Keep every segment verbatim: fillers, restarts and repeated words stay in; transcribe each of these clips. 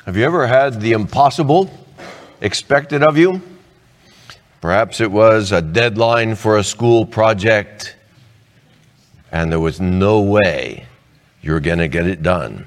Have you ever had the impossible expected of you? Perhaps it was a deadline for a school project, and there was no way you were going to get it done.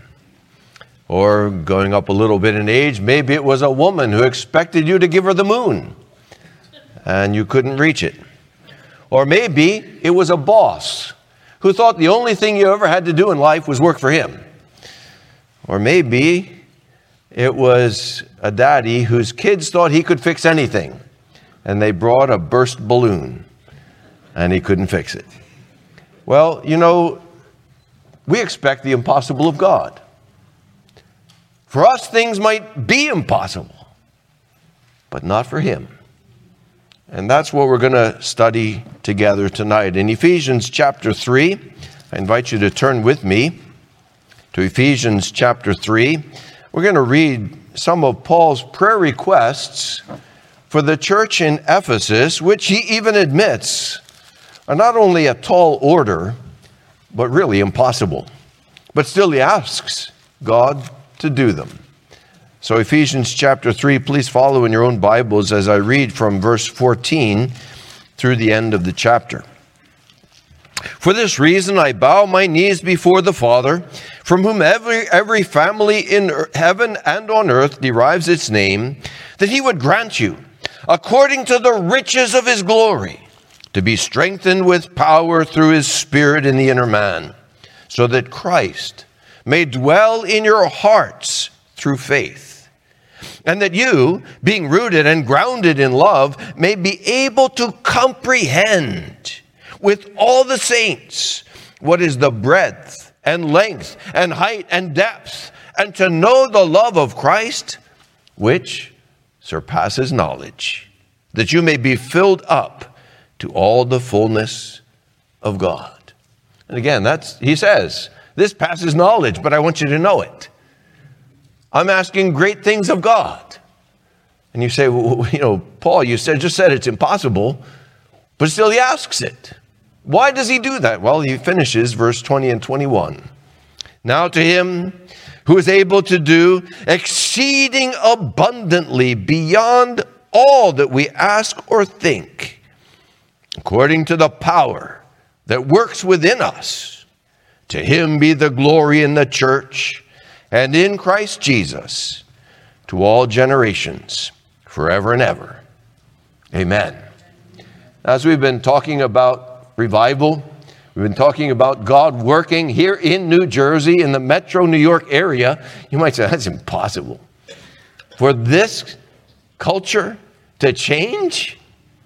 Or going up a little bit in age, maybe it was a woman who expected you to give her the moon, and you couldn't reach it. Or maybe it was a boss who thought the only thing you ever had to do in life was work for him. Or maybe it was a daddy whose kids thought he could fix anything, and they brought a burst balloon, and he couldn't fix it. Well, you know, we expect the impossible of God. For us, things might be impossible, but not for him. And that's what we're going to study together tonight. In Ephesians chapter three, I invite you to turn with me to Ephesians chapter three. We're going to read some of Paul's prayer requests for the church in Ephesus, which he even admits are not only a tall order, but really impossible. But still he asks God to do them. So Ephesians chapter three, please follow in your own Bibles as I read from verse fourteen through the end of the chapter. For this reason I bow my knees before the Father, from whom every, every family in heaven and on earth derives its name, that he would grant you, according to the riches of his glory, to be strengthened with power through his Spirit in the inner man, so that Christ may dwell in your hearts through faith, and that you, being rooted and grounded in love, may be able to comprehend with all the saints what is the breadth and length and height and depth, and to know the love of Christ, which surpasses knowledge, that you may be filled up to all the fullness of God. And again, that's, he says, this passes knowledge, but I want you to know it. I'm asking great things of God. And you say, well, you know, Paul, you said just said it's impossible, but still he asks it. Why does he do that? Well, he finishes verse twenty and twenty-one. Now to him who is able to do exceeding abundantly beyond all that we ask or think, according to the power that works within us, to him be the glory in the church and in Christ Jesus to all generations, forever and ever. Amen. As we've been talking about revival, we've been talking about God working here in New Jersey, in the metro New York area. You might say, that's impossible. For this culture to change,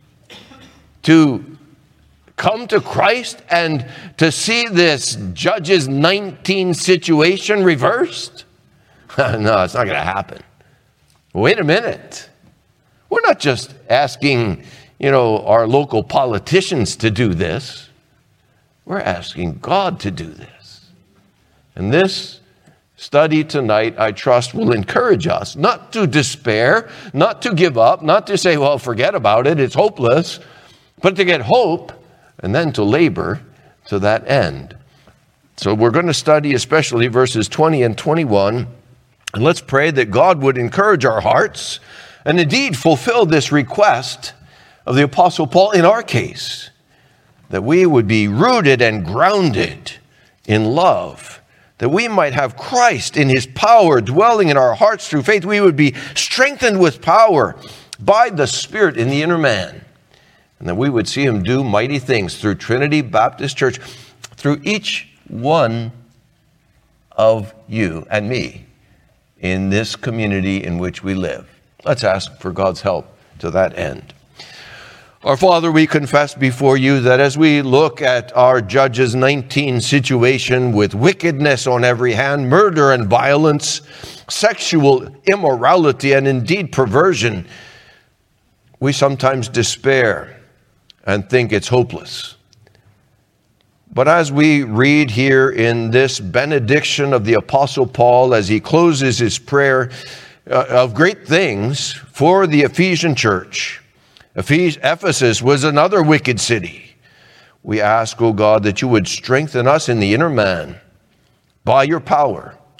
to come to Christ and to see this Judges nineteen situation reversed? No, it's not going to happen. Wait a minute. We're not just asking, you know, our local politicians to do this. We're asking God to do this. And this study tonight, I trust, will encourage us not to despair, not to give up, not to say, well, forget about it, it's hopeless, but to get hope and then to labor to that end. So we're going to study especially verses twenty and twenty-one, and let's pray that God would encourage our hearts and indeed fulfill this request of the Apostle Paul in our case, that we would be rooted and grounded in love, that we might have Christ in his power dwelling in our hearts through faith. We would be strengthened with power by the Spirit in the inner man, and that we would see him do mighty things through Trinity Baptist Church, through each one of you and me in this community in which we live. Let's ask for God's help to that end. Our Father, we confess before you that as we look at our Judges nineteen situation with wickedness on every hand, murder and violence, sexual immorality, and indeed perversion, we sometimes despair and think it's hopeless. But as we read here in this benediction of the Apostle Paul, as he closes his prayer uh, of great things for the Ephesian church, Ephesus was another wicked city. We ask, O God, that you would strengthen us in the inner man by your power,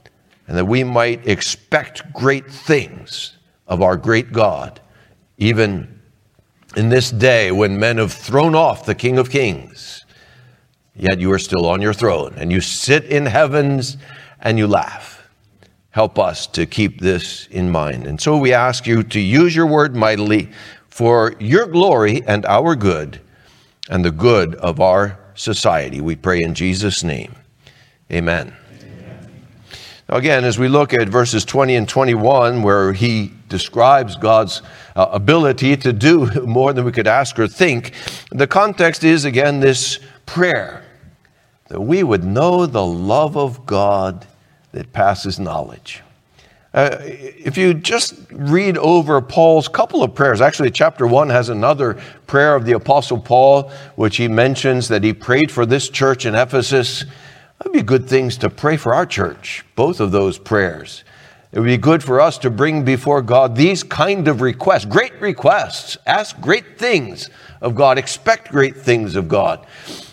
and that we might expect great things of our great God, even in this day when men have thrown off the King of Kings, yet you are still on your throne, and you sit in heavens and you laugh. Help us to keep this in mind. And so we ask you to use your word mightily for your glory and our good, and the good of our society. We pray in Jesus' name. Amen. Amen. Now again, as we look at verses twenty and twenty-one, where he describes God's uh, ability to do more than we could ask or think, the context is, again, this prayer, that we would know the love of God that passes knowledge. Uh, if you just read over Paul's couple of prayers, actually chapter one has another prayer of the Apostle Paul, which he mentions that he prayed for this church in Ephesus. That would be good things to pray for our church, both of those prayers. It would be good for us to bring before God these kind of requests, great requests. Ask great things of God, expect great things of God.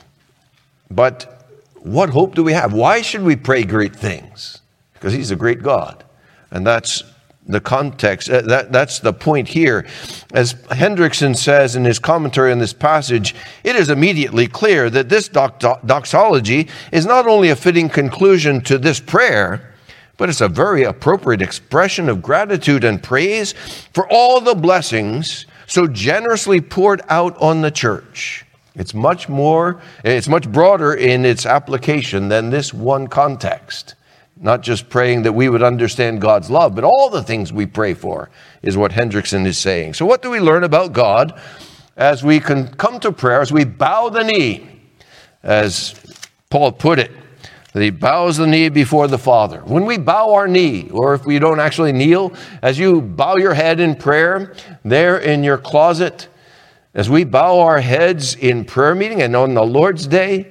But what hope do we have? Why should we pray great things? Because he's a great God. And that's the context, uh, that, that's the point here. As Hendrickson says in his commentary on this passage, it is immediately clear that this dox- doxology is not only a fitting conclusion to this prayer, but it's a very appropriate expression of gratitude and praise for all the blessings so generously poured out on the church. It's much more, it's much broader in its application than this one context. Not just praying that we would understand God's love, but all the things we pray for is what Hendrickson is saying. So what do we learn about God as we can come to prayer, as we bow the knee, as Paul put it, that he bows the knee before the Father. When we bow our knee, or if we don't actually kneel, as you bow your head in prayer there in your closet, as we bow our heads in prayer meeting and on the Lord's Day,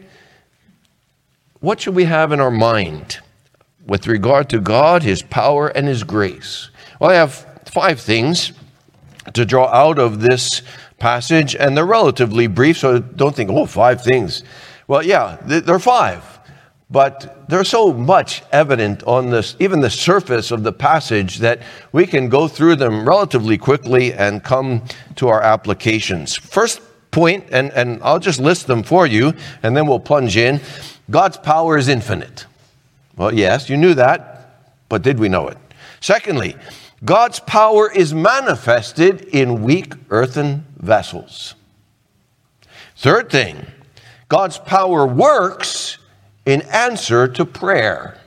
what should we have in our mind with regard to God, his power, and his grace? Well, I have five things to draw out of this passage, and they're relatively brief, so don't think, oh, five things. Well, yeah, there are five, but there's so much evident on this, even the surface of the passage, that we can go through them relatively quickly and come to our applications. First point, and, and I'll just list them for you, and then we'll plunge in. God's power is infinite. Well, yes, you knew that, but did we know it? Secondly, God's power is manifested in weak earthen vessels. Third thing, God's power works in answer to prayer.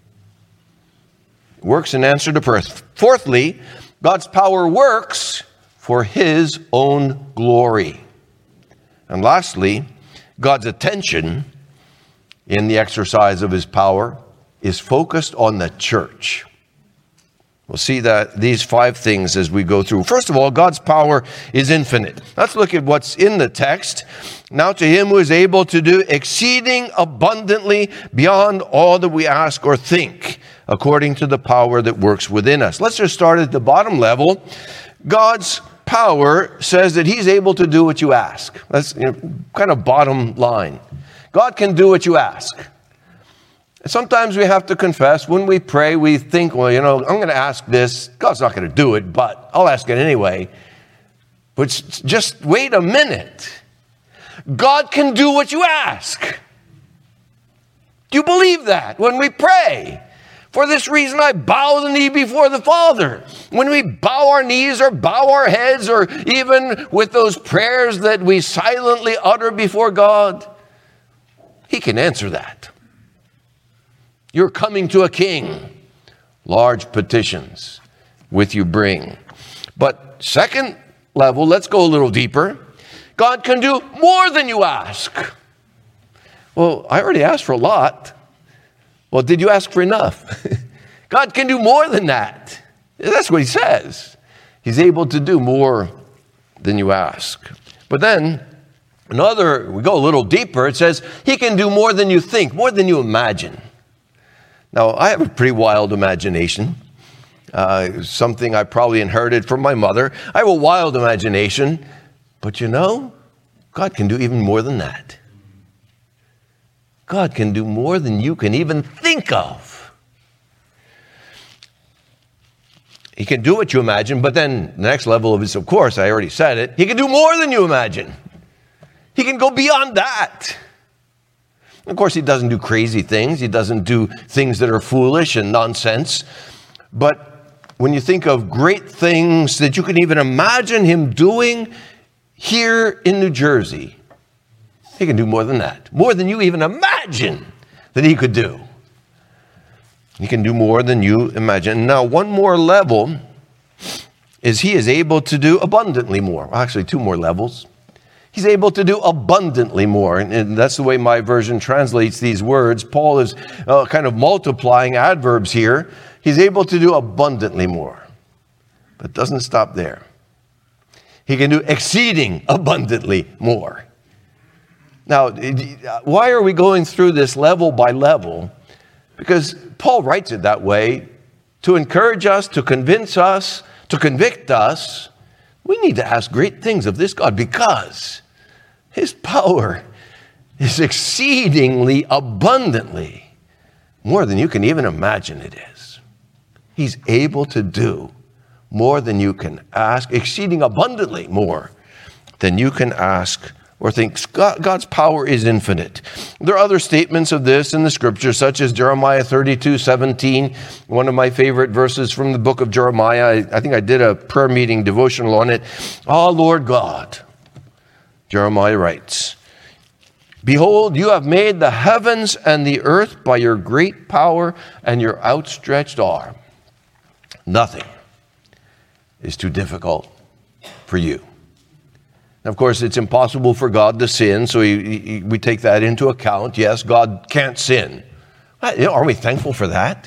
Works in answer to prayer. Fourthly, God's power works for his own glory. And lastly, God's attention in the exercise of his power is focused on the church. We'll see that these five things as we go through. First of all, God's power is infinite. Let's look at what's in the text. Now to him who is able to do exceeding abundantly beyond all that we ask or think, according to the power that works within us. Let's just start at the bottom level. God's power says that he's able to do what you ask. That's, you know, kind of bottom line. God can do what you ask. Sometimes we have to confess, when we pray, we think, well, you know, I'm going to ask this. God's not going to do it, but I'll ask it anyway. But just wait a minute. God can do what you ask. Do you believe that when we pray? For this reason, I bow the knee before the Father. When we bow our knees or bow our heads, or even with those prayers that we silently utter before God, he can answer that. You're coming to a king. Large petitions with you bring. But second level, let's go a little deeper. God can do more than you ask. Well, I already asked for a lot. Well, did you ask for enough? God can do more than that. That's what he says. He's able to do more than you ask. But then, another, we go a little deeper. It says he can do more than you think, more than you imagine. Now, I have a pretty wild imagination, uh, something I probably inherited from my mother. I have a wild imagination, but you know, God can do even more than that. God can do more than you can even think of. He can do what you imagine, but then the next level of this, of course, I already said it, he can do more than you imagine. He can go beyond that. Of course, he doesn't do crazy things. He doesn't do things that are foolish and nonsense. But when you think of great things that you can even imagine him doing here in New Jersey, he can do more than that. More than you even imagine that he could do. He can do more than you imagine. Now, one more level is he is able to do abundantly more. Actually, two more levels. He's able to do abundantly more. And that's the way my version translates these words. Paul is uh, kind of multiplying adverbs here. He's able to do abundantly more. But it doesn't stop there. He can do exceeding abundantly more. Now, why are we going through this level by level? Because Paul writes it that way to encourage us, to convince us, to convict us. We need to ask great things of this God because his power is exceedingly abundantly more than you can even imagine it is. He's able to do more than you can ask, exceeding abundantly more than you can ask or think. God's power is infinite. There are other statements of this in the scripture, such as Jeremiah thirty-two seventeen, one of my favorite verses from the book of Jeremiah. I, I think I did a prayer meeting devotional on it. Oh, Lord God, Jeremiah writes, behold, you have made the heavens and the earth by your great power and your outstretched arm. Nothing is too difficult for you. Of course, it's impossible for God to sin, so he, he, we take that into account. Yes, God can't sin. Aren't we thankful for that?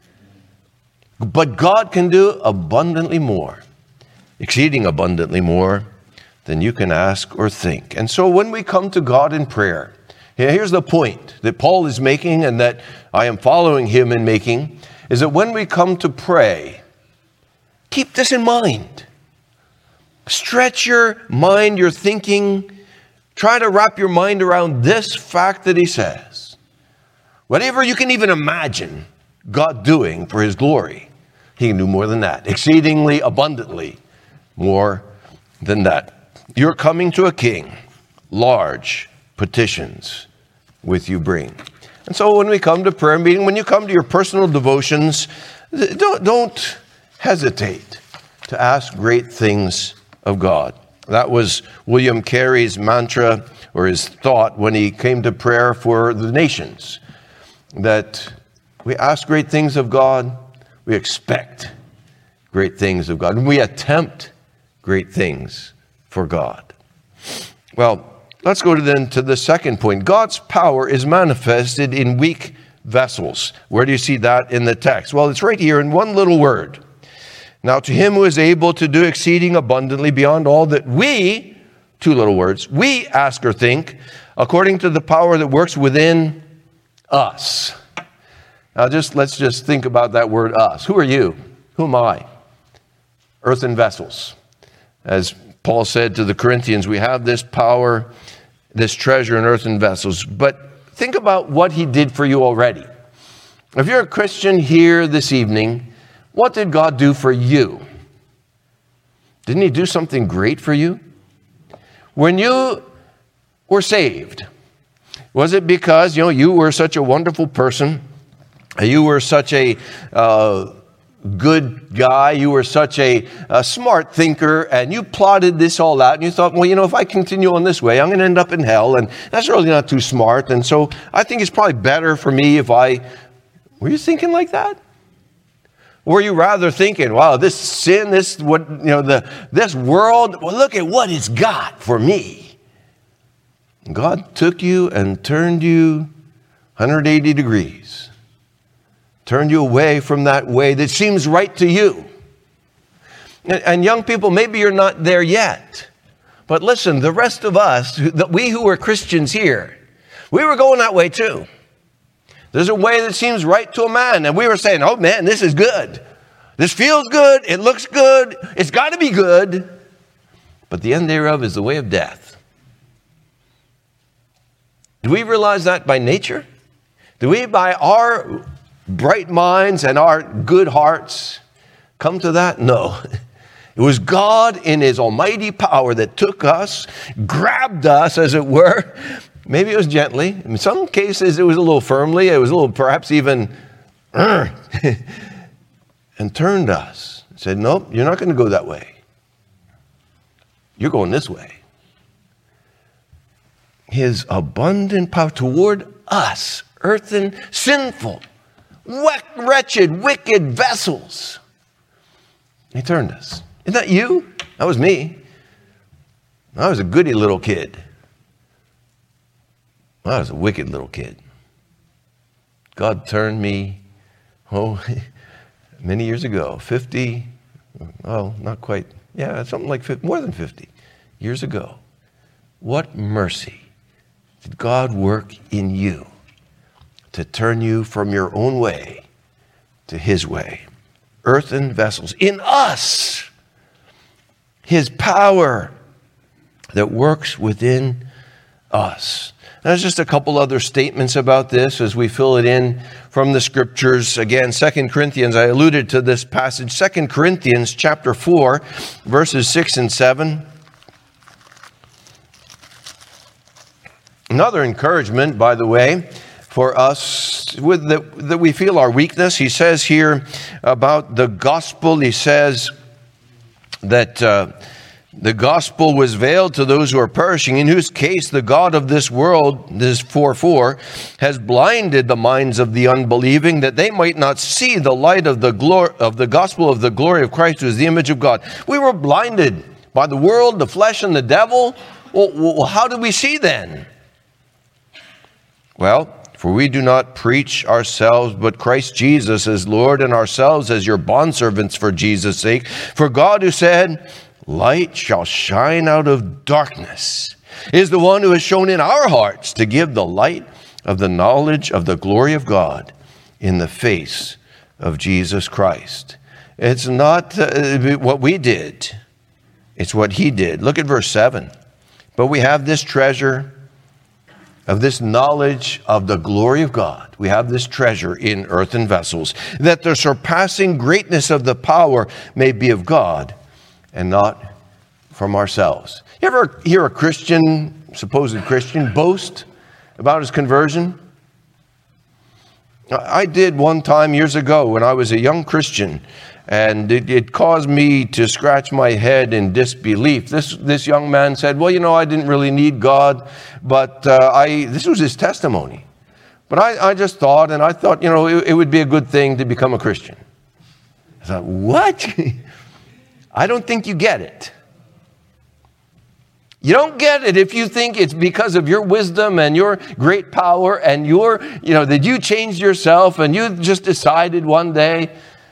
But God can do abundantly more, exceeding abundantly more than you can ask or think. And so when we come to God in prayer, here's the point that Paul is making and that I am following him in making, is that when we come to pray, keep this in mind. Stretch your mind, your thinking. Try to wrap your mind around this fact that he says. Whatever you can even imagine God doing for his glory, he can do more than that. Exceedingly abundantly more than that. You're coming to a king. Large petitions with you bring. And so when we come to prayer meeting, when you come to your personal devotions, don't, don't hesitate to ask great things of God. That was William Carey's mantra or his thought when he came to prayer for the nations. That we ask great things of God, we expect great things of God, and we attempt great things for God. Well, let's go to then to the second point. God's power is manifested in weak vessels. Where do you see that in the text? Well, it's right here in one little word. Now, to him who is able to do exceeding abundantly beyond all that we, two little words, we ask or think, according to the power that works within us. Now, just let's just think about that word us. Who are you? Who am I? Earthen vessels. As Paul said to the Corinthians, we have this power, this treasure in earthen vessels. But think about what he did for you already. If you're a Christian here this evening, what did God do for you? Didn't he do something great for you? When you were saved, was it because, you know, you were such a wonderful person? You were such a uh, good guy. You were such a, a smart thinker, and you plotted this all out, and you thought, well, you know, if I continue on this way, I'm going to end up in hell, and that's really not too smart, and so I think it's probably better for me if I... Were you thinking like that? Or were you rather thinking, wow, this sin, this what you know, the this world, well, look at what it's got for me. God took you and turned you one hundred eighty degrees. Turned you away from that way that seems right to you. And, and young people, maybe you're not there yet. But listen, the rest of us, we who are Christians here, we were going that way too. There's a way that seems right to a man. And we were saying, oh man, this is good. This feels good. It looks good. It's got to be good. But the end thereof is the way of death. Do we realize that by nature? Do we, by our bright minds and our good hearts, come to that? No. It was God in his almighty power that took us, grabbed us, as it were. Maybe it was gently. In some cases, it was a little firmly. It was a little, perhaps even, and turned us. Said, nope, you're not going to go that way. You're going this way. His abundant power toward us, earthen, sinful, wretched, wicked vessels. He turned us. Isn't that you? That was me. I was a goody little kid. I was a wicked little kid. God turned me, oh, many years ago, fifty, oh, not quite, yeah, something like fifty, more than fifty years ago. What mercy did God work in you to turn you from your own way to his way? Earthen vessels in us. His power that works within us. There's just a couple other statements about this as we fill it in from the scriptures. Again, Second Corinthians, I alluded to this passage. Second Corinthians chapter four, verses six and seven. Another encouragement, by the way, for us with the, that we feel our weakness. He says here about the gospel, he says that uh, the gospel was veiled to those who are perishing, in whose case the God of this world, this four four, has blinded the minds of the unbelieving, that they might not see the light of the glory of the gospel of the glory of Christ, who is the image of God. We were blinded by the world, the flesh, and the devil. Well, how did we see then? Well, for we do not preach ourselves, but Christ Jesus as Lord, and ourselves as your bondservants for Jesus' sake. For God, who said, light shall shine out of darkness, is the one who has shown in our hearts to give the light of the knowledge of the glory of God in the face of Jesus Christ. It's not uh, what we did. It's what he did. Look at verse seven. But we have this treasure of this knowledge of the glory of God. We have this treasure in earthen vessels, that the surpassing greatness of the power may be of God and not from ourselves. You ever hear a Christian, supposed Christian, boast about his conversion? I did one time years ago when I was a young Christian, and it, it caused me to scratch my head in disbelief. This this young man said, well, you know, I didn't really need God, but uh, I this was his testimony. But I, I just thought, and I thought, you know, it, it would be a good thing to become a Christian. I thought, what? I don't think you get it. You don't get it if you think it's because of your wisdom and your great power and your, you know, that you changed yourself and you just decided one day.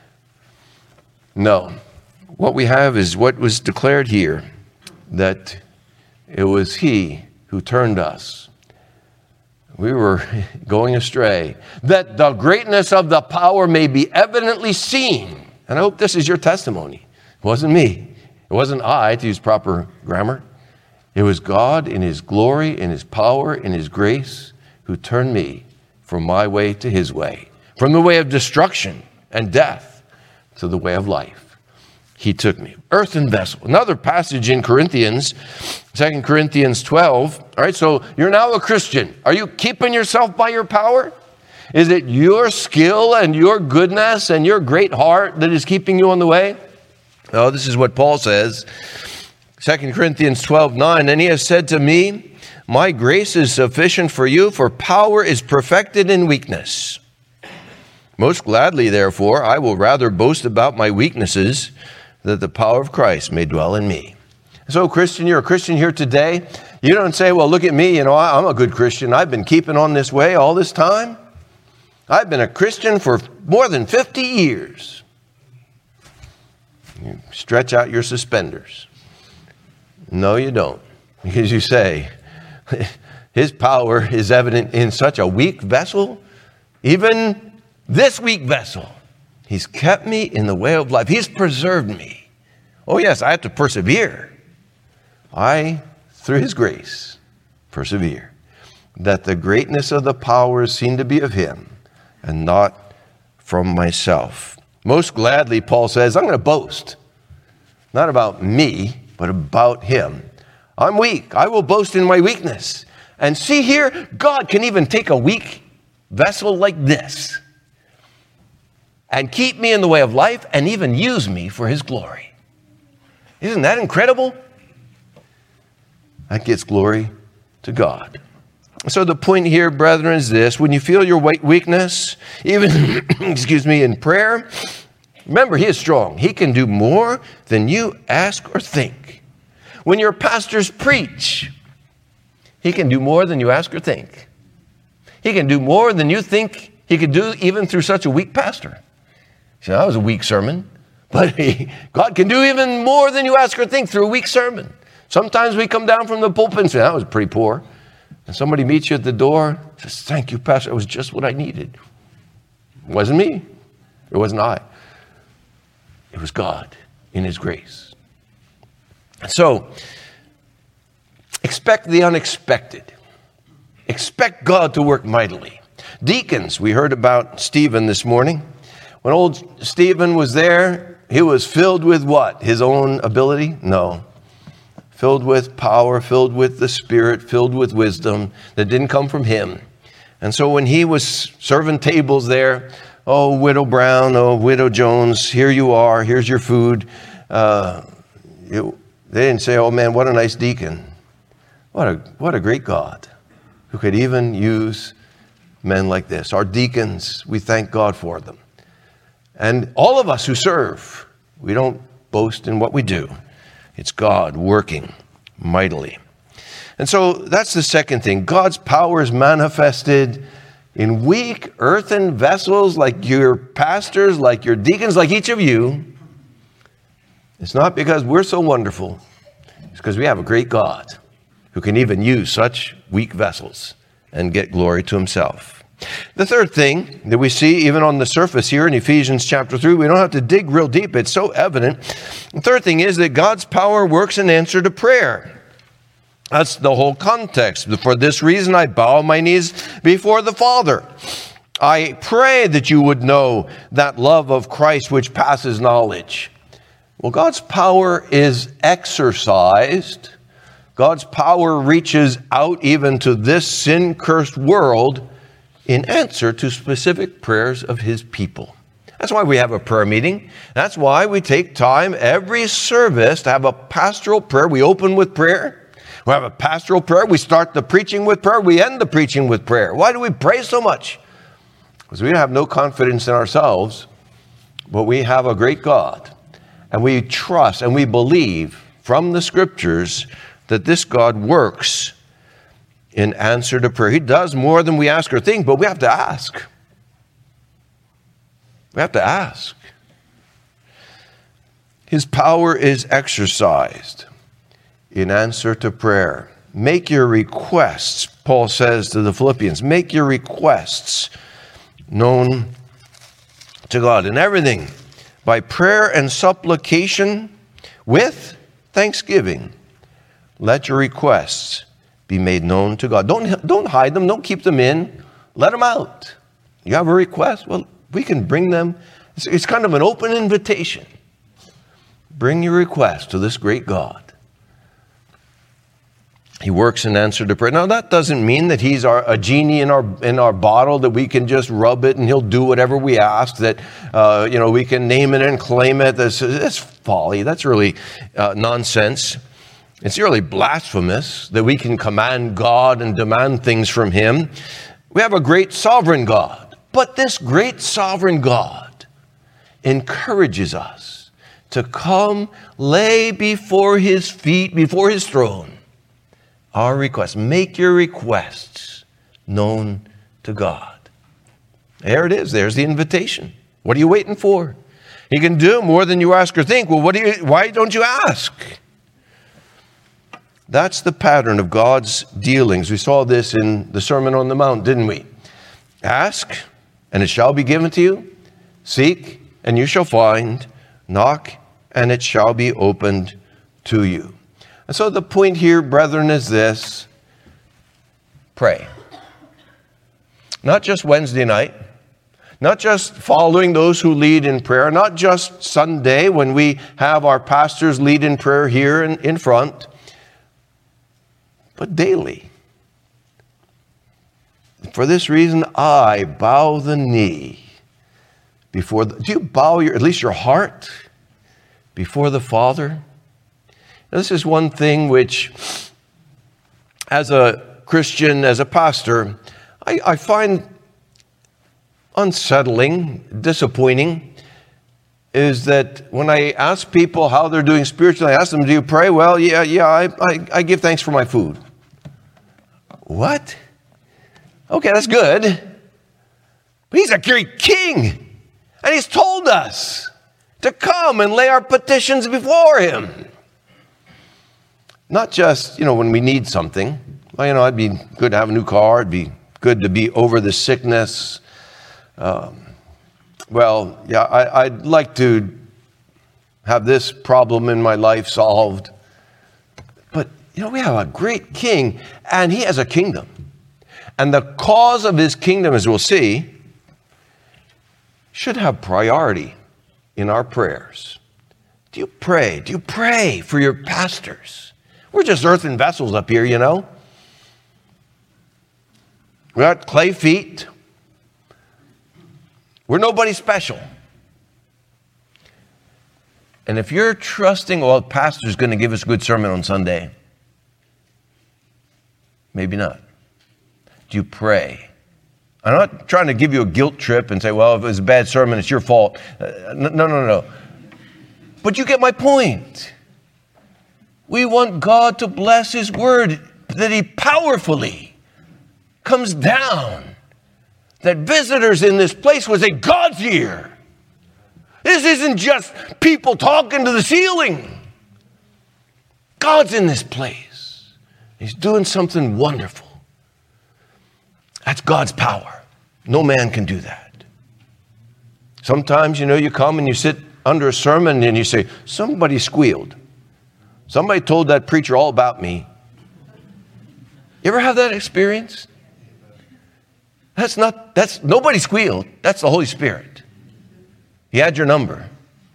No. What we have is what was declared here, that it was he who turned us. We were going astray. That the greatness of the power may be evidently seen. And I hope this is your testimony. It wasn't me. It wasn't I, to use proper grammar. It was God in his glory, in his power, in his grace, who turned me from my way to his way, from the way of destruction and death to the way of life. He took me. Earthen vessel. Another passage in Corinthians, Second Corinthians twelve. All right, so you're now a Christian. Are you keeping yourself by your power? Is it your skill and your goodness and your great heart that is keeping you on the way? Oh, this is what Paul says. Second Corinthians twelve nine. And he has said to me, my grace is sufficient for you, for power is perfected in weakness. Most gladly, therefore, I will rather boast about my weaknesses, that the power of Christ may dwell in me. So, Christian, you're a Christian here today. You don't say, well, look at me, you know, I'm a good Christian. I've been keeping on this way all this time. I've been a Christian for more than fifty years. You stretch out your suspenders. No, you don't. Because you say, his power is evident in such a weak vessel, even this weak vessel. He's kept me in the way of life. He's preserved me. Oh, yes, I have to persevere. I, through his grace, persevere. That the greatness of the power is seen to be of him and not from myself. Most gladly, Paul says, I'm going to boast. Not about me, but about him. I'm weak. I will boast in my weakness. And see here, God can even take a weak vessel like this and keep me in the way of life and even use me for his glory. Isn't that incredible? That gets glory to God. So the point here, brethren, is this. When you feel your weakness, even, excuse me, in prayer, remember, he is strong. He can do more than you ask or think. When your pastors preach, he can do more than you ask or think. He can do more than you think he could do even through such a weak pastor. You know, that was a weak sermon. But he, God can do even more than you ask or think through a weak sermon. Sometimes we come down from the pulpit and say, that was pretty poor. And somebody meets you at the door, says, thank you, Pastor. It was just what I needed. It wasn't me. It wasn't I. It was God in his grace. So, expect the unexpected. Expect God to work mightily. Deacons, we heard about Stephen this morning. When old Stephen was there, he was filled with what? His own ability? No. Filled with power, filled with the Spirit, filled with wisdom that didn't come from him. And so when he was serving tables there, oh, Widow Brown, oh, Widow Jones, here you are, here's your food. Uh, it, they didn't say, oh man, what a nice deacon. What a, what a great God who could even use men like this. Our deacons, we thank God for them. And all of us who serve, we don't boast in what we do. It's God working mightily. And so that's the second thing. God's power is manifested in weak earthen vessels like your pastors, like your deacons, like each of you. It's not because we're so wonderful. It's because we have a great God who can even use such weak vessels and get glory to himself. The third thing that we see even on the surface here in Ephesians chapter three, we don't have to dig real deep. It's so evident. The third thing is that God's power works in answer to prayer. That's the whole context. For this reason, I bow my knees before the Father. I pray that you would know that love of Christ which passes knowledge. Well, God's power is exercised. God's power reaches out even to this sin-cursed world in answer to specific prayers of his people. That's why we have a prayer meeting. That's why we take time every service to have a pastoral prayer. We open with prayer. We have a pastoral prayer. We start the preaching with prayer. We end the preaching with prayer. Why do we pray so much? Because we have no confidence in ourselves, but we have a great God. And we trust and we believe from the scriptures that this God works in answer to prayer. He does more than we ask or think, but we have to ask. We have to ask. His power is exercised in answer to prayer. Make your requests, Paul says to the Philippians, make your requests known to God in everything by prayer and supplication with thanksgiving. Let your requests be made known to God. Don't, don't hide them. Don't keep them in. Let them out. You have a request? Well, we can bring them. It's, it's kind of an open invitation. Bring your request to this great God. He works in answer to prayer. Now, that doesn't mean that he's our, a genie in our in our bottle, that we can just rub it and he'll do whatever we ask, that uh, you know we can name it and claim it. That's, that's folly. That's really uh, nonsense. It's really blasphemous that we can command God and demand things from him. We have a great sovereign God. But this great sovereign God encourages us to come lay before his feet, before his throne, our requests. Make your requests known to God. There it is. There's the invitation. What are you waiting for? He can do more than you ask or think. Well, what do you, why don't you ask? That's the pattern of God's dealings. We saw this in the Sermon on the Mount, didn't we? Ask, and it shall be given to you. Seek, and you shall find. Knock, and it shall be opened to you. And so the point here, brethren, is this. Pray. Not just Wednesday night. Not just following those who lead in prayer, not just Sunday when we have our pastors lead in prayer here in, in front, but daily. For this reason, I bow the knee before the, do you bow your, at least your heart before the Father? Now, this is one thing which, as a Christian, as a pastor, I, I find unsettling, disappointing, is that when I ask people how they're doing spiritually, I ask them, do you pray? Well, yeah, yeah, I, I, I give thanks for my food. What? Okay, that's good. But he's a great king. And he's told us to come and lay our petitions before him. Not just, you know, when we need something. Well, you know, it'd be good to have a new car. It'd be good to be over the sickness. Um, well, yeah, I, I'd like to have this problem in my life solved. But, you know, we have a great king, and he has a kingdom. And the cause of his kingdom, as we'll see, should have priority in our prayers. Do you pray? Do you pray for your pastors? We're just earthen vessels up here, you know. We got clay feet. We're nobody special. And if you're trusting, well, the pastor's going to give us a good sermon on Sunday, maybe not. Do you pray? I'm not trying to give you a guilt trip and say, well, if it was a bad sermon, it's your fault. Uh, no, no, no, no. But you get my point. We want God to bless his word, that he powerfully comes down. That visitors in this place would say, God's here. This isn't just people talking to the ceiling. God's in this place. He's doing something wonderful. That's God's power. No man can do that. Sometimes, you know, you come and you sit under a sermon and you say, somebody squealed. Somebody told that preacher all about me. You ever have that experience? That's not, that's, nobody squealed. That's the Holy Spirit. He had your number.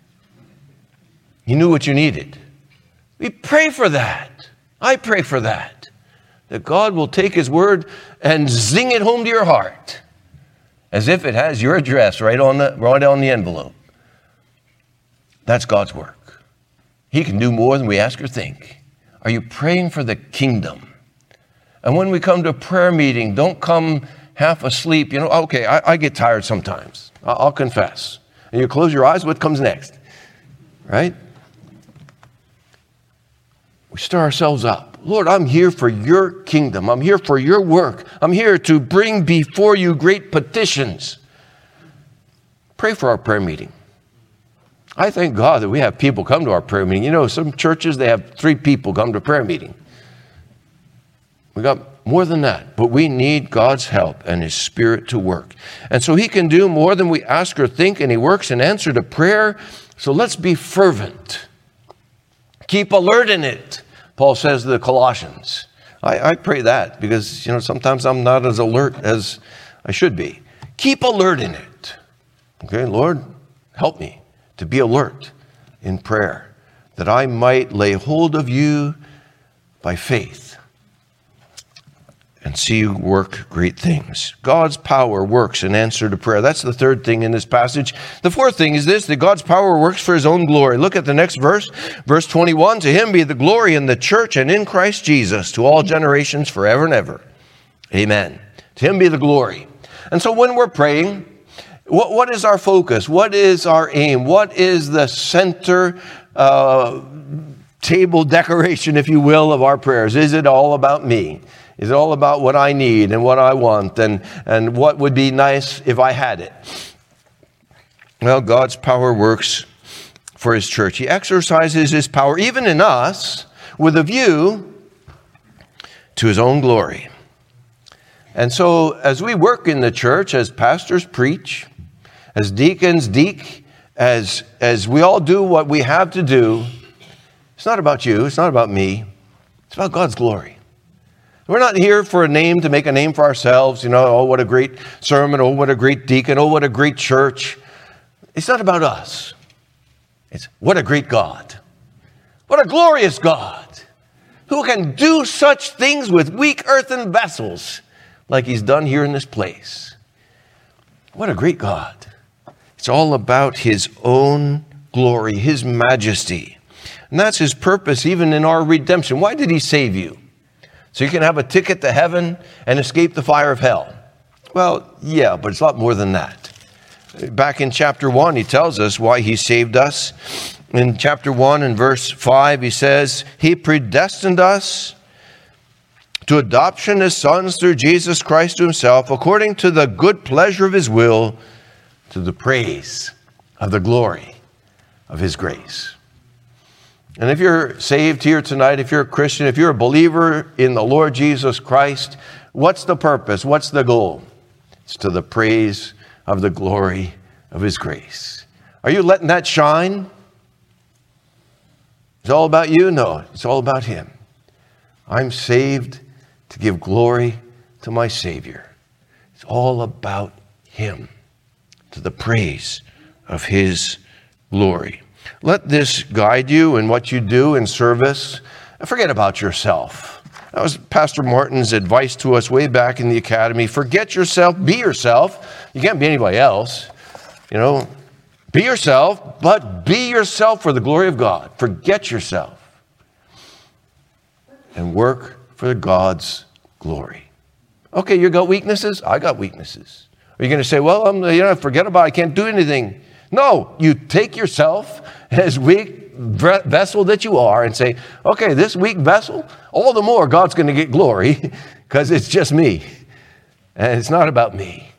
He knew what you needed. We pray for that. I pray for that. That God will take his word and zing it home to your heart. As if it has your address right on the, right on the envelope. That's God's work. He can do more than we ask or think. Are you praying for the kingdom? And when we come to a prayer meeting, don't come half asleep. You know, okay, I, I get tired sometimes. I'll, I'll confess. And you close your eyes, what comes next? Right? We stir ourselves up. Lord, I'm here for your kingdom. I'm here for your work. I'm here to bring before you great petitions. Pray for our prayer meeting. I thank God that we have people come to our prayer meeting. You know, some churches, they have three people come to a prayer meeting. We got more than that, but we need God's help and his Spirit to work. And so he can do more than we ask or think, and he works in answer to prayer. So let's be fervent. Keep alert in it, Paul says to the Colossians. I, I pray that because, you know, sometimes I'm not as alert as I should be. Keep alert in it. Okay, Lord, help me to be alert in prayer, that I might lay hold of you by faith and see you work great things. God's power works in answer to prayer. That's the third thing in this passage. The fourth thing is this, that God's power works for his own glory. Look at the next verse, verse twenty-one. To him be the glory in the church and in Christ Jesus to all generations forever and ever. Amen. To him be the glory. And so when we're praying, what, what is our focus? What is our aim? What is the center uh, table decoration, if you will, of our prayers? Is it all about me? Is it all about what I need and what I want and, and what would be nice if I had it? Well, God's power works for his church. He exercises his power even in us with a view to his own glory. And so as we work in the church, as pastors preach, as deacons deek, as, as we all do what we have to do, it's not about you, it's not about me, it's about God's glory. We're not here for a name to make a name for ourselves. You know, oh, what a great sermon. Oh, what a great deacon. Oh, what a great church. It's not about us. It's what a great God. What a glorious God who can do such things with weak earthen vessels like he's done here in this place. What a great God. It's all about his own glory, his majesty. And that's his purpose even in our redemption. Why did he save you? So you can have a ticket to heaven and escape the fire of hell. Well, yeah, but it's a lot more than that. Back in chapter one, he tells us why he saved us. In chapter one and verse five, he says, he predestined us to adoption as sons through Jesus Christ to himself, according to the good pleasure of his will, to the praise of the glory of his grace. And if you're saved here tonight, if you're a Christian, if you're a believer in the Lord Jesus Christ, what's the purpose? What's the goal? It's to the praise of the glory of his grace. Are you letting that shine? It's all about you? No, it's all about him. I'm saved to give glory to my Savior. It's all about him, to the praise of his glory. Let this guide you in what you do in service. Forget about yourself. That was Pastor Martin's advice to us way back in the academy. Forget yourself, be yourself. You can't be anybody else. You know, be yourself, but be yourself for the glory of God. Forget yourself and work for God's glory. Okay, you got weaknesses? I got weaknesses. Are you going to say, well, I'm, you know, forget about it. I can't do anything. No, you take yourself as weak vessel that you are and say, okay, this weak vessel, all the more God's going to get glory because it's just me. And it's not about me.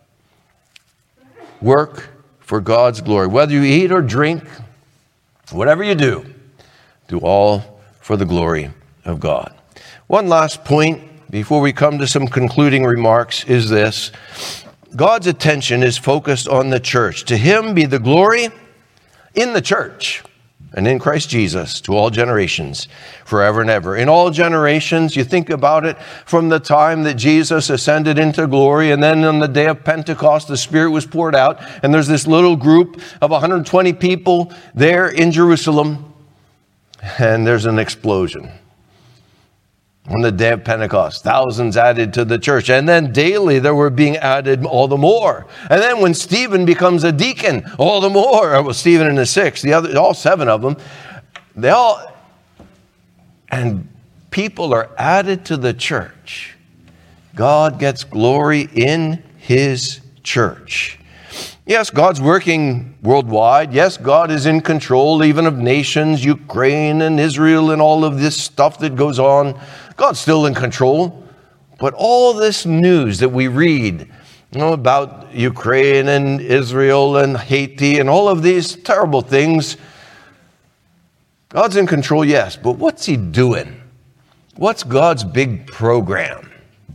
Work for God's glory. Whether you eat or drink, whatever you do, do all for the glory of God. One last point before we come to some concluding remarks is this. God's attention is focused on the church. To him be the glory in the church and in Christ Jesus to all generations, forever and ever. In all generations, you think about it, from the time that Jesus ascended into glory, and then on the day of Pentecost, the Spirit was poured out, and there's this little group of one hundred twenty people there in Jerusalem, and there's an explosion. On the day of Pentecost, thousands added to the church. And then daily there were being added all the more. And then when Stephen becomes a deacon, all the more. Well, Stephen and the six, the other, all seven of them, they all, and people are added to the church. God gets glory in his church. Yes, God's working worldwide. Yes, God is in control even of nations, Ukraine and Israel and all of this stuff that goes on. God's still in control. But all this news that we read, you know, about Ukraine and Israel and Haiti and all of these terrible things, God's in control, yes. But what's he doing? What's God's big program?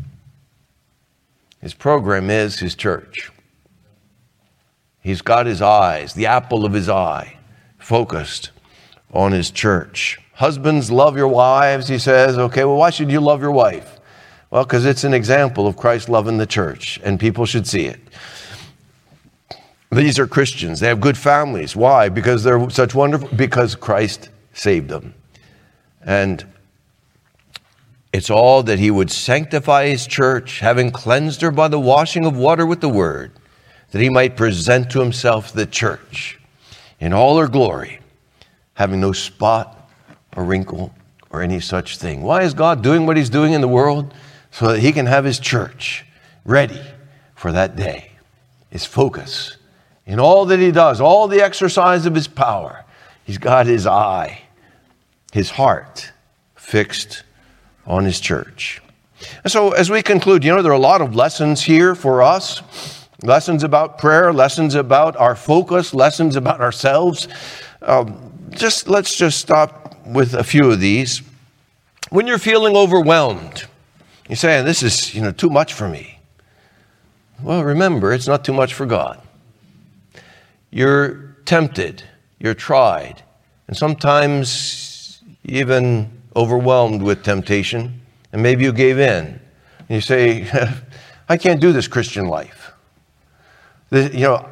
His program is his church. He's got his eyes, the apple of his eye, focused on his church. Husbands, love your wives, he says. Okay, well, why should you love your wife? Well, because it's an example of Christ loving the church, and people should see it. These are Christians. They have good families. Why? Because they're such wonderful, because Christ saved them. And it's all that he would sanctify his church, having cleansed her by the washing of water with the word, that he might present to himself the church in all her glory, having no spot or wrinkle or any such thing. Why is God doing what he's doing in the world? So that he can have his church ready for that day. His focus in all that he does, all the exercise of his power, he's got his eye, his heart fixed on his church. And so as we conclude, you know, there are a lot of lessons here for us. Lessons about prayer, lessons about our focus, lessons about ourselves. Um, just let's just stop with a few of these. When you're feeling overwhelmed, you're saying, this is, you know, too much for me. Well, remember, it's not too much for God. You're tempted, you're tried, and sometimes even overwhelmed with temptation, and maybe you gave in. You say, I can't do this Christian life. The, you know,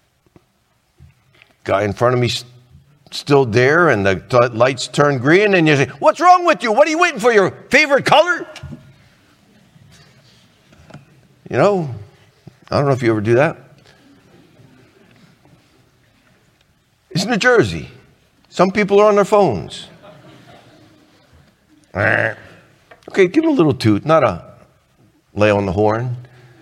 guy in front of me still there, and the t- lights turn green, and you say, what's wrong with you? What are you waiting for? Your favorite color? You know, I don't know if you ever do that. It's New Jersey. Some people are on their phones. Okay, give them a little toot, not a lay on the horn.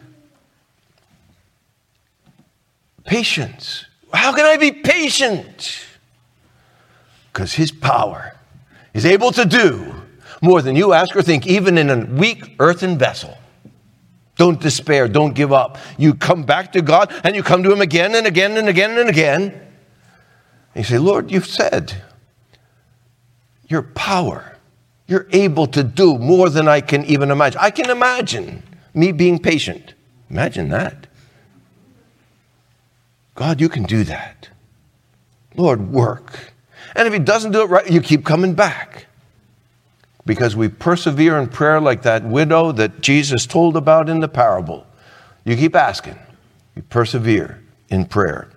Patience. How can I be patient? Because his power is able to do more than you ask or think, even in a weak earthen vessel. Don't despair. Don't give up. You come back to God, and you come to him again and again and again and again. And you say, Lord, you've said your power, you're able to do more than I can even imagine. I can imagine me being patient. Imagine that. God, you can do that. Lord, work. And if he doesn't do it right, you keep coming back. Because we persevere in prayer like that widow that Jesus told about in the parable. You keep asking. You persevere in prayer.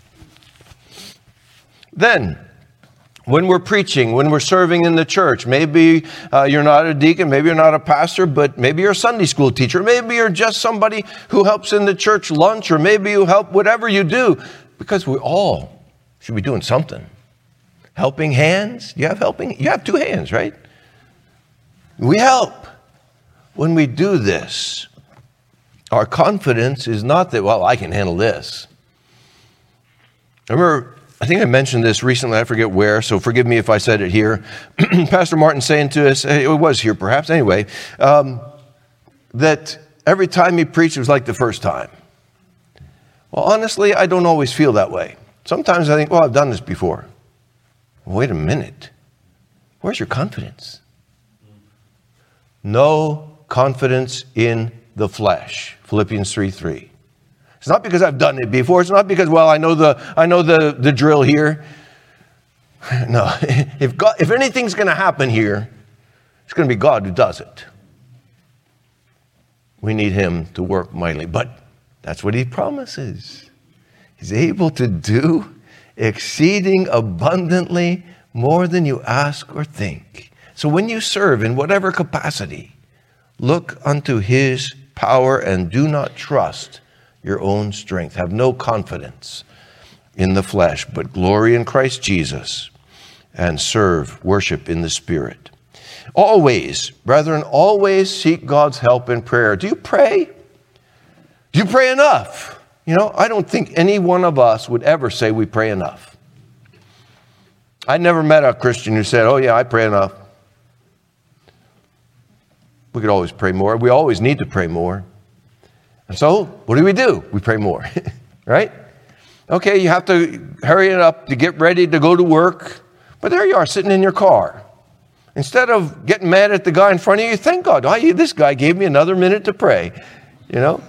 Then, when we're preaching, when we're serving in the church, maybe uh, you're not a deacon, maybe you're not a pastor, but maybe you're a Sunday school teacher. Maybe you're just somebody who helps in the church lunch, or maybe you help whatever you do, because we all should be doing something. Helping hands? You have helping? You have two hands, right? We help. When we do this, our confidence is not that, well, I can handle this. I remember, I think I mentioned this recently, I forget where, so forgive me if I said it here. Pastor Martin saying to us, it was here perhaps, anyway, um, that every time he preached, it was like the first time. Well, honestly, I don't always feel that way. Sometimes I think, well, I've done this before. Wait a minute. Where's your confidence? No confidence in the flesh. Philippians three three. It's not because I've done it before. It's not because, well, I know the I know the, the drill here. No. If God, if anything's going to happen here, it's going to be God who does it. We need him to work mightily. But that's what he promises. He's able to do exceeding abundantly more than you ask or think. So when you serve in whatever capacity, look unto his power and do not trust your own strength. Have no confidence in the flesh, but glory in Christ Jesus and serve, worship in the Spirit. Always, brethren, always seek God's help in prayer. Do you pray? Do you pray enough? You know, I don't think any one of us would ever say we pray enough. I never met a Christian who said, oh yeah, I pray enough. We could always pray more. We always need to pray more. And so, what do we do? We pray more, right? Okay, you have to hurry it up to get ready to go to work. But there you are, sitting in your car. Instead of getting mad at the guy in front of you, thank God, oh, this guy gave me another minute to pray, you know?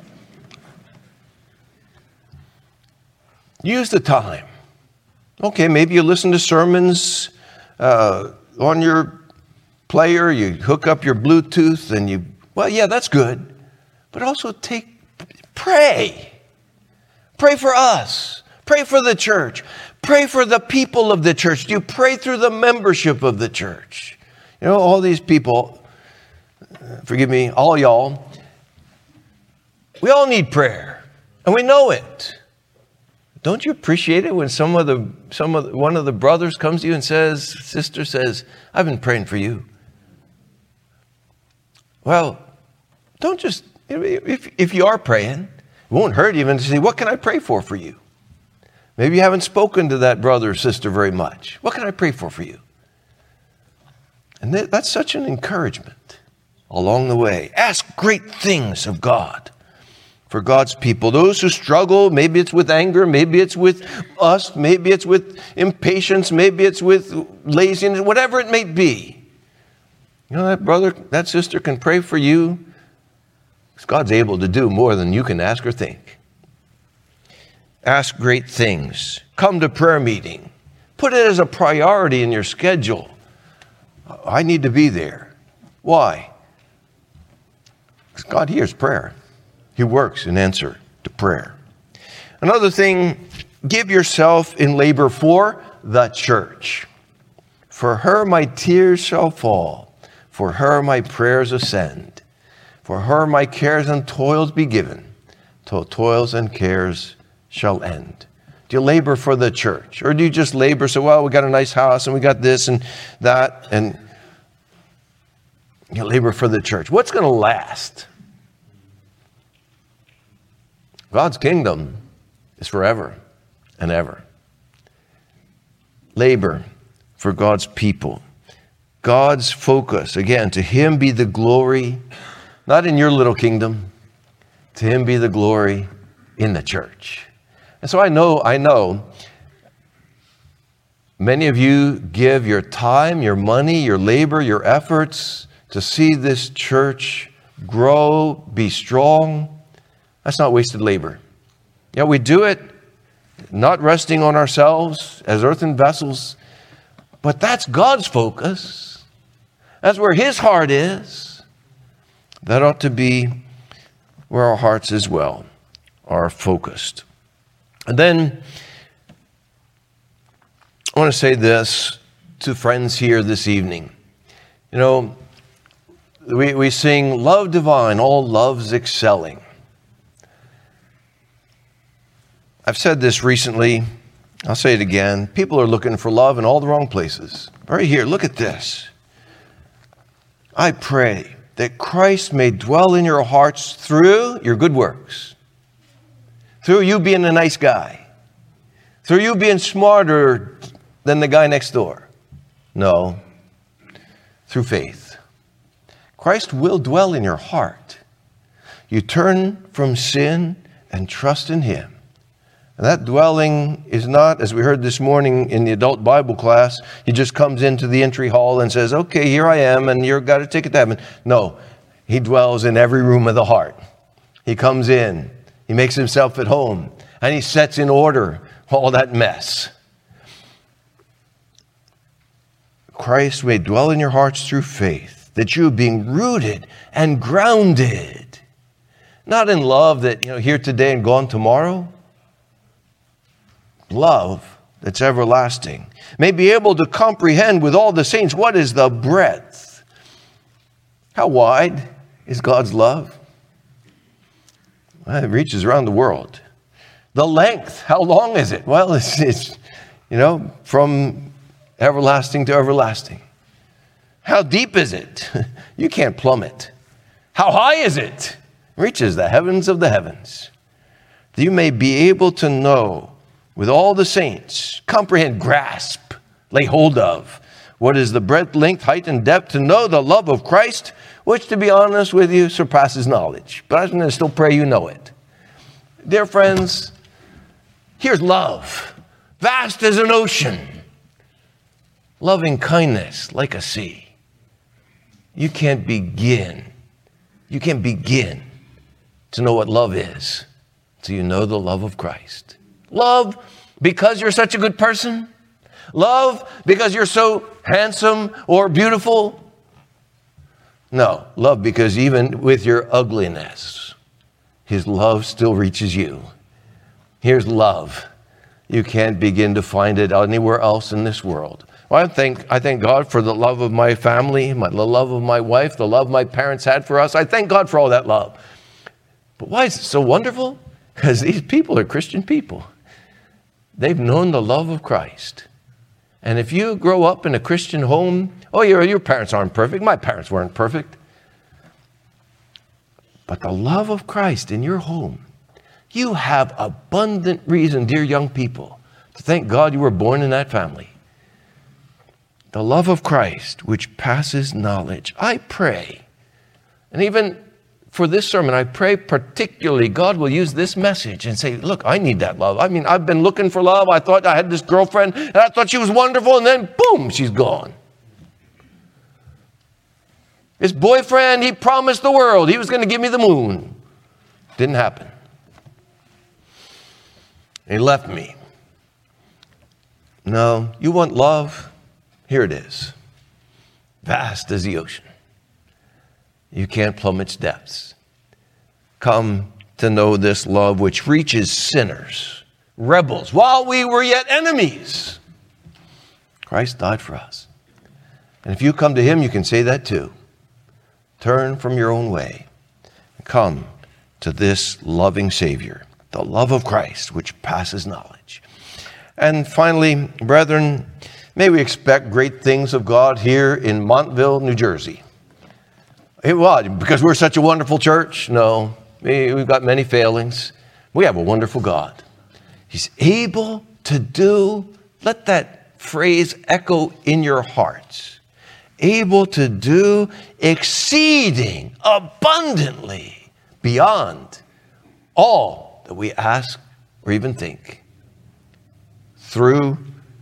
Use the time. Okay, maybe you listen to sermons uh, on your player, you hook up your Bluetooth and you, well, yeah, that's good. But also take, pray. Pray for us. Pray for the church. Pray for the people of the church. Do you pray through the membership of the church? You know, all these people, forgive me, all y'all, we all need prayer. And we know it. Don't you appreciate it when some of the, some of the, one of the brothers comes to you and says, sister says, I've been praying for you. Well, don't just, if, if you are praying, it won't hurt even to say, what can I pray for for you? Maybe you haven't spoken to that brother or sister very much. What can I pray for for you? And that, that's such an encouragement along the way. Ask great things of God for God's people. Those who struggle, maybe it's with anger, maybe it's with lust, maybe it's with impatience, maybe it's with laziness, whatever it may be. You know, that brother, that sister can pray for you. God's able to do more than you can ask or think. Ask great things. Come to prayer meeting. Put it as a priority in your schedule. I need to be there. Why? God hears prayer. He works in answer to prayer. Another thing, give yourself in labor for the church. For her my tears shall fall. For her my prayers ascend. For her my cares and toils be given, till toils and cares shall end. Do you labor for the church? Or do you just labor, so, well, we got a nice house and we got this and that, and you labor for the church? What's going to last? God's kingdom is forever and ever. Labor for God's people. God's focus, again, to Him be the glory, not in your little kingdom, to Him be the glory in the church. And so I know, I know, many of you give your time, your money, your labor, your efforts to see this church grow, be strong. That's not wasted labor. Yeah, we do it not resting on ourselves as earthen vessels, but that's God's focus. That's where His heart is. That ought to be where our hearts as well are focused. And then I want to say this to friends here this evening. You know, we, we sing, love divine, all loves excelling. I've said this recently. I'll say it again. People are looking for love in all the wrong places. Right here, look at this. I pray that Christ may dwell in your hearts through your good works. Through you being a nice guy. Through you being smarter than the guy next door. No. Through faith. Christ will dwell in your heart. You turn from sin and trust in Him. And that dwelling is not, as we heard this morning in the adult Bible class, He just comes into the entry hall and says, okay, here I am, and you've got a ticket to heaven. No, He dwells in every room of the heart. He comes in. He makes Himself at home, and He sets in order all that mess. Christ may dwell in your hearts through faith, that you being rooted and grounded, not in love that, you know, here today and gone tomorrow, love that's everlasting, may be able to comprehend with all the saints what is the breadth. How wide is God's love? Well, it reaches around the world. The length, how long is it? Well, it's, it's, you know, from everlasting to everlasting. How deep is it? You can't plumb it. How high is it? It reaches the heavens of the heavens. That you may be able to know with all the saints, comprehend, grasp, lay hold of what is the breadth, length, height, and depth, to know the love of Christ, which, to be honest with you, surpasses knowledge. But I'm going to still pray you know it. Dear friends, here's love, vast as an ocean, loving kindness like a sea. You can't begin, you can't begin to know what love is until you know the love of Christ. Love because you're such a good person. Love because you're so handsome or beautiful. No, love because even with your ugliness, His love still reaches you. Here's love. You can't begin to find it anywhere else in this world. Well, I thank, I thank God for the love of my family, my, the love of my wife, the love my parents had for us. I thank God for all that love. But why is it so wonderful? Because these people are Christian people. They've known the love of Christ. And if you grow up in a Christian home, oh, your, your parents aren't perfect. My parents weren't perfect. But the love of Christ in your home, you have abundant reason, dear young people, to thank God you were born in that family. The love of Christ, which passes knowledge. I pray, and even for this sermon, I pray particularly God will use this message and say, look, I need that love. I mean, I've been looking for love. I thought I had this girlfriend, and I thought she was wonderful, and then boom, she's gone. His boyfriend, he promised the world. He was going to give me the moon. Didn't happen. He left me. No, you want love? Here it is. Vast as the ocean. You can't plumb its depths. come to know this love which reaches sinners, rebels, while we were yet enemies. Christ died for us. And if you come to him, you can say that too. Turn from your own way and come to this loving Savior, the love of Christ, which passes knowledge. And finally, brethren, may we expect great things of God here in Montville, New Jersey. It was because we're such a wonderful church? No, we've got many failings. We have a wonderful God. He's able to do, let that phrase echo in your hearts, able to do exceeding abundantly beyond all that we ask or even think, through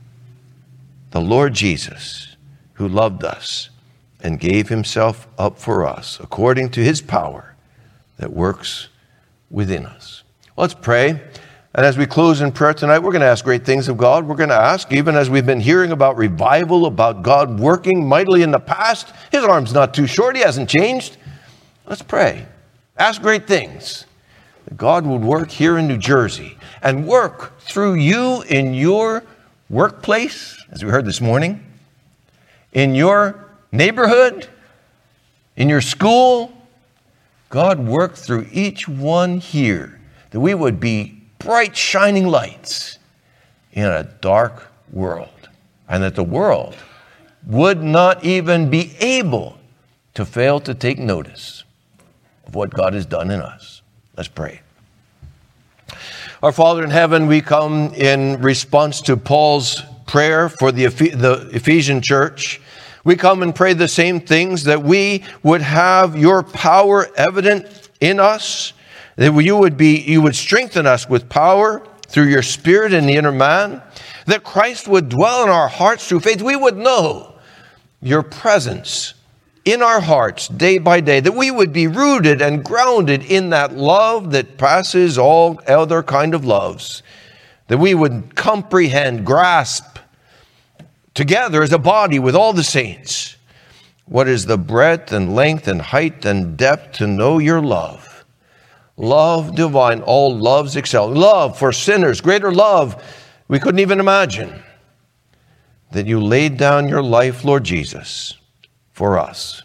the Lord Jesus, who loved us and gave himself up for us according to his power that works within us. Let's pray. And as we close in prayer tonight, we're going to ask great things of God. We're going to ask, even as we've been hearing about revival, about God working mightily in the past, his arm's not too short. He hasn't changed. Let's pray. Ask great things. That God would work here in New Jersey and work through you in your workplace, as we heard this morning, in your neighborhood, in your school. God worked through each one here, that we would be bright, shining lights in a dark world, and that the world would not even be able to fail to take notice of what God has done in us. Let's pray. Our Father in heaven, we come in response to Paul's prayer for the the Ephesian church. We come and pray the same things, that we would have your power evident in us, that you would be, you would strengthen us with power through your Spirit in the inner man, that Christ would dwell in our hearts through faith. We would know your presence in our hearts day by day, that we would be rooted and grounded in that love that passes all other kind of loves, that we would comprehend, grasp, together as a body with all the saints, what is the breadth and length and height and depth to know your love. Love divine, all loves excel. Love for sinners, greater love we couldn't even imagine. That you laid down your life, Lord Jesus, for us.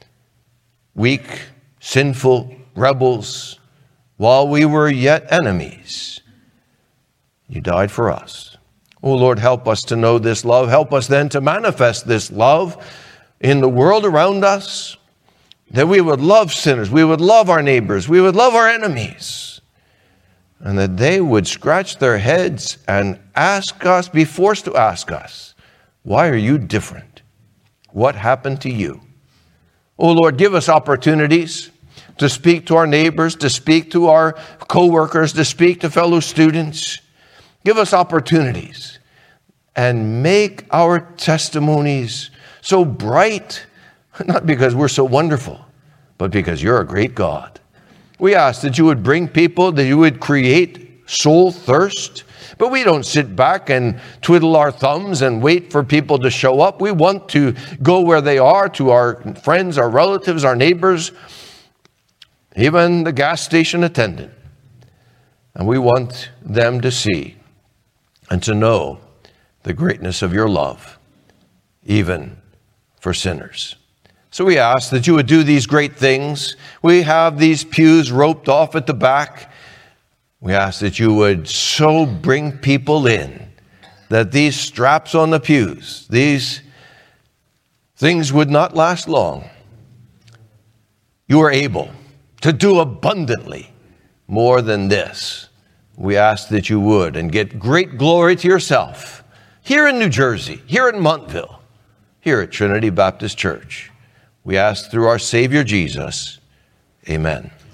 Weak, sinful rebels, while we were yet enemies, you died for us. Oh, Lord, help us to know this love. Help us then to manifest this love in the world around us, that we would love sinners, we would love our neighbors, we would love our enemies, and that they would scratch their heads and ask us, be forced to ask us, why are you different? What happened to you? Oh, Lord, give us opportunities to speak to our neighbors, to speak to our co-workers, to speak to fellow students. Give us opportunities and make our testimonies so bright, not because we're so wonderful, but because you're a great God. We ask that you would bring people, that you would create soul thirst, but we don't sit back and twiddle our thumbs and wait for people to show up. We want to go where they are, to our friends, our relatives, our neighbors, even the gas station attendant. And we want them to see and to know the greatness of your love, even for sinners. So we ask that you would do these great things. We have these pews roped off at the back. We ask that you would so bring people in that these straps on the pews, these things would not last long. You are able to do abundantly more than this. We ask that you would, and get great glory to yourself here in New Jersey, here in Montville, here at Trinity Baptist Church. We ask through our Savior Jesus. Amen.